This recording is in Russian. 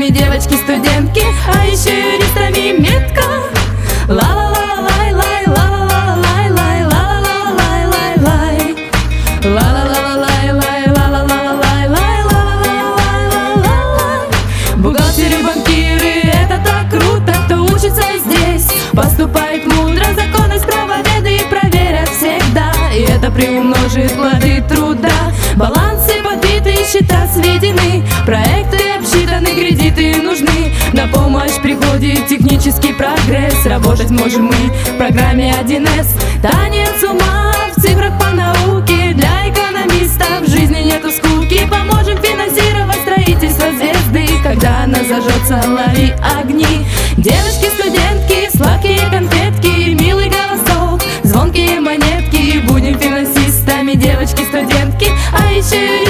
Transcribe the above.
финансистами девочки-студентки, а еще юристами метко. Ла-ла-ла-лай, лай, ла-ла-ла-лай, лай, ла-ла-ла-лай, лай, лай, ла-ла-ла-лай, лай, ла-ла-ла-лай, лай, ла-ла-ла-лай. Бухгалтеры, банкиры, это так круто, кто учится здесь, поступает мудро, законы справа веды проверят всегда, и это приумножит плоды труда. Балансы подбиты, счета сведены, проекты обсчитаны, кредиты нужны. На помощь приходит технический прогресс, работать можем мы в программе 1С. Танец ума в цифрах по науке, для экономистов в жизни нету скуки. Поможем финансировать строительство звезды, когда она зажжется, лови огни. Девочки-студентки, сладкие конфетки, милый голосок, звонкие монетки. Будем финансистами девочки-студентки, а еще